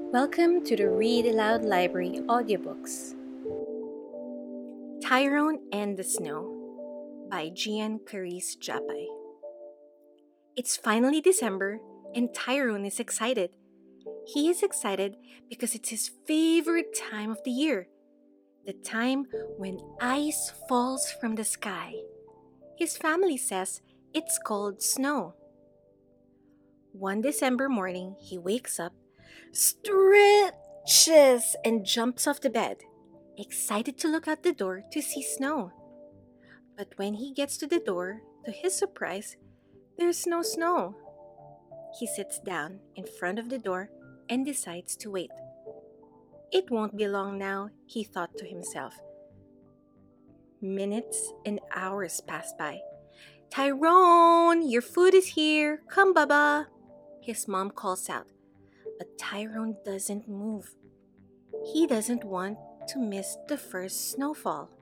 Welcome to the Read Aloud Library audiobooks. Tyrone and the Snow by Gian Carice Japay. It's finally December and Tyrone is excited. He is excited because it's his favorite time of the year, the time when ice falls from the sky. His family says it's called snow. One December morning, he wakes up, stretches, and jumps off the bed, excited to look out the door to see snow. But when he gets to the door, to his surprise, there's no snow. He sits down in front of the door and decides to wait. It won't be long now, he thought to himself. Minutes and hours passed by. Tyrone, your food is here. Come, Baba. His mom calls out, but Tyrone doesn't move. He doesn't want to miss the first snowfall.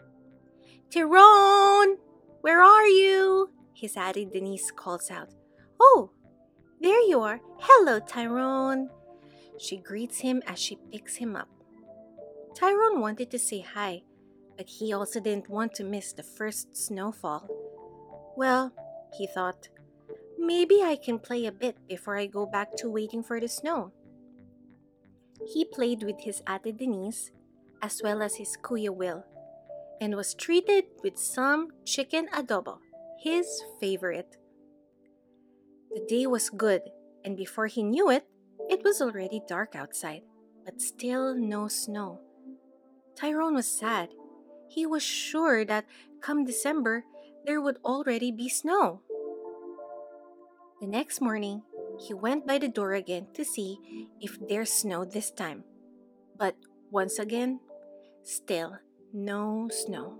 Tyrone, where are you? His auntie Denise calls out. Oh, there you are. Hello, Tyrone. She greets him as she picks him up. Tyrone wanted to say hi, but he also didn't want to miss the first snowfall. Well, he thought, maybe I can play a bit before I go back to waiting for the snow. He played with his Ate Denise as well as his Kuya Will and was treated with some chicken adobo, his favorite. The day was good, and before he knew it, it was already dark outside, but still no snow. Tyrone was sad. He was sure that come December, there would already be snow. The next morning, he went by the door again to see if there's snow this time. But once again, still no snow.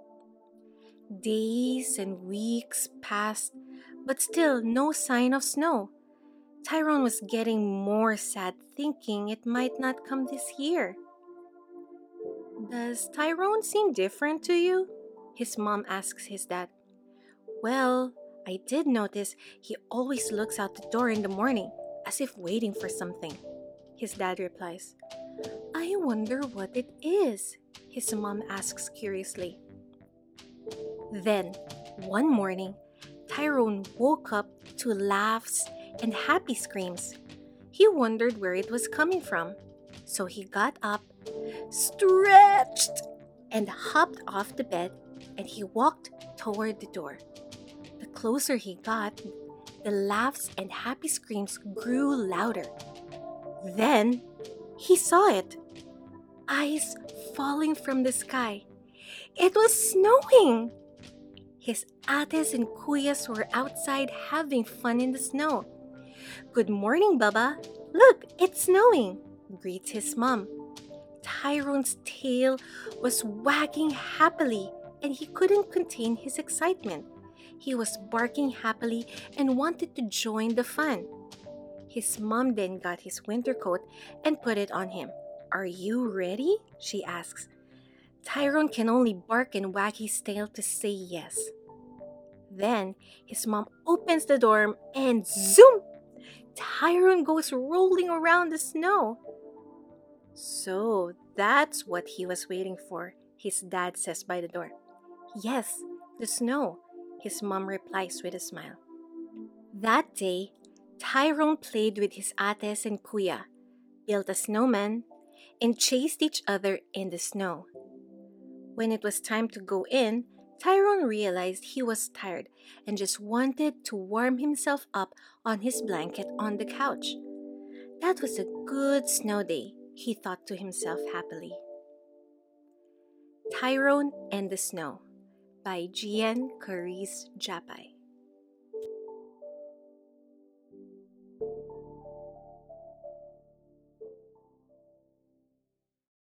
Days and weeks passed, but still no sign of snow. Tyrone was getting more sad, thinking it might not come this year. Does Tyrone seem different to you? His mom asks his dad. Well, I did notice he always looks out the door in the morning, as if waiting for something. His dad replies. I wonder what it is, his mom asks curiously. Then, one morning, Tyrone woke up to laughs and happy screams. He wondered where it was coming from. So he got up, stretched, and hopped off the bed, and he walked toward the door. The closer he got, the laughs and happy screams grew louder. Then, he saw it. Ice falling from the sky. It was snowing! His ates and kuyas were outside having fun in the snow. Good morning, Baba. Look, it's snowing, greets his mom. Tyrone's tail was wagging happily, and he couldn't contain his excitement. He was barking happily and wanted to join the fun. His mom then got his winter coat and put it on him. Are you ready? She asks. Tyrone can only bark and wag his tail to say yes. Then his mom opens the door and zoom! Tyrone goes rolling around the snow. So that's what he was waiting for, his dad says by the door. Yes, the snow, his mom replies with a smile. That day, Tyrone played with his ates and kuya, built a snowman, and chased each other in the snow. When it was time to go in, Tyrone realized he was tired and just wanted to warm himself up on his blanket on the couch. That was a good snow day, he thought to himself happily. Tyrone and the Snow by Gian Carice Japay.